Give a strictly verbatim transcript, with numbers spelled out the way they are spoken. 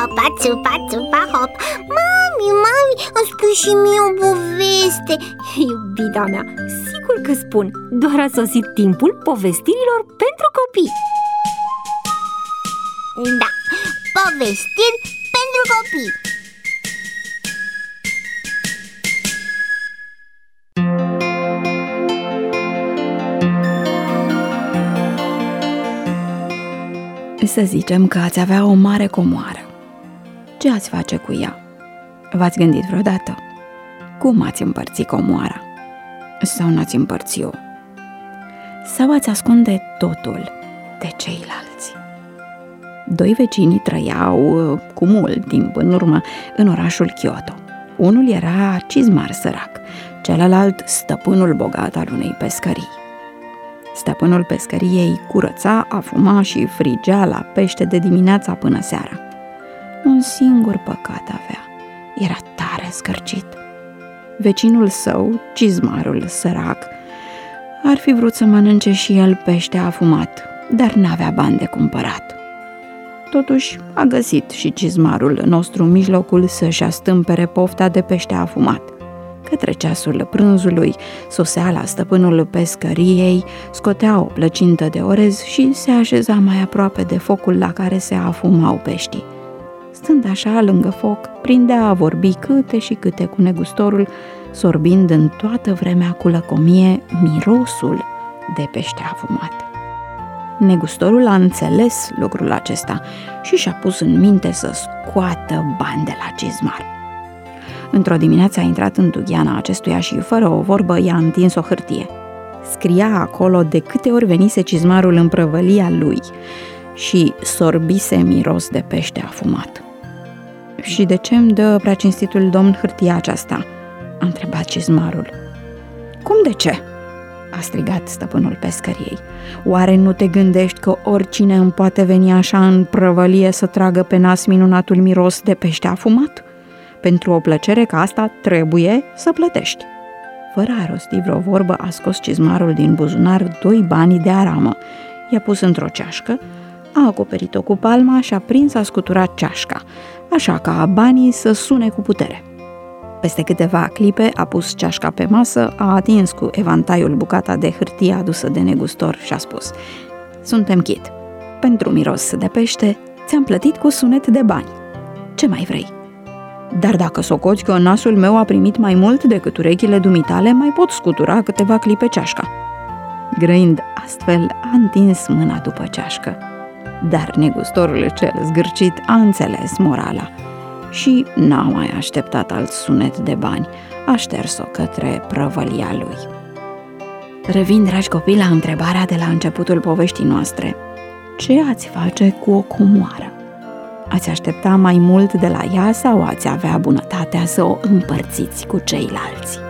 țupa, țupa, țupa, hop. Mami, mami, îmi spui și mie o poveste. Iubita mea, sigur că spun. Doar a sosit timpul povestirilor pentru copii. Da, povestiri pentru copii. Să zicem că ați avea o mare comoară. Ce ați face cu ea? V-ați gândit vreodată? Cum ați împărți comoara? Sau n-ați împărți-o? Sau ați ascunde totul de ceilalți? Doi vecini trăiau cu mult timp în urmă în orașul Kyoto. Unul era cizmar sărac, celălalt stăpânul bogat al unei pescării. Stăpânul pescăriei curăța, afuma și frigea la pește de dimineața până seara. Un singur păcat avea, era tare scărcit. Vecinul său, cizmarul sărac, ar fi vrut să mănânce și el pește afumat, dar n-avea bani de cumpărat. Totuși a găsit și cizmarul nostru mijlocul să-și astâmpere pofta de pește afumat. Către ceasul prânzului, sosea la stăpânul pescăriei, scotea o plăcintă de orez și se așeza mai aproape de focul la care se afumau peștii. Stând așa lângă foc, prindea a vorbi câte și câte cu negustorul, sorbind în toată vremea cu lăcomie mirosul de pește afumat. Negustorul a înțeles lucrul acesta și și-a pus în minte să scoată bani de la cizmar. Într-o dimineață a intrat în dugheana acestuia și, fără o vorbă, i-a întins o hârtie. Scria acolo de câte ori venise cizmarul în prăvălia lui și sorbise miros de pește afumat. Și de ce îmi dă preacinstitul domn hârtia aceasta?" a întrebat cizmarul. Cum de ce?" a strigat stăpânul pescăriei. Oare nu te gândești că oricine îmi poate veni așa în prăvălie să tragă pe nas minunatul miros de pește afumat? Pentru o plăcere ca asta trebuie să plătești." Fără a rosti vreo vorbă, a scos cizmarul din buzunar doi bani de aramă, i-a pus într-o ceașcă, a acoperit-o cu palma și a prins a scutura ceașca, așa ca banii să sune cu putere. Peste câteva clipe a pus ceașca pe masă, a atins cu evantaiul bucata de hârtie adusă de negustor și a spus: "Suntem chit. Pentru miros de pește ți-am plătit cu sunet de bani. Ce mai vrei? Dar dacă socoți că nasul meu a primit mai mult decât urechile dumitale, mai pot scutura câteva clipe ceașca." Grăind astfel, a întins mâna după ceașcă. Dar negustorul cel zgârcit a înțeles morala și n-a mai așteptat alt sunet de bani, a șters-o către prăvălia lui. Revin, dragi copii, la întrebarea de la începutul poveștii noastre. Ce ați face cu o comoară? Ați aștepta mai mult de la ea sau ați avea bunătatea să o împărțiți cu ceilalți?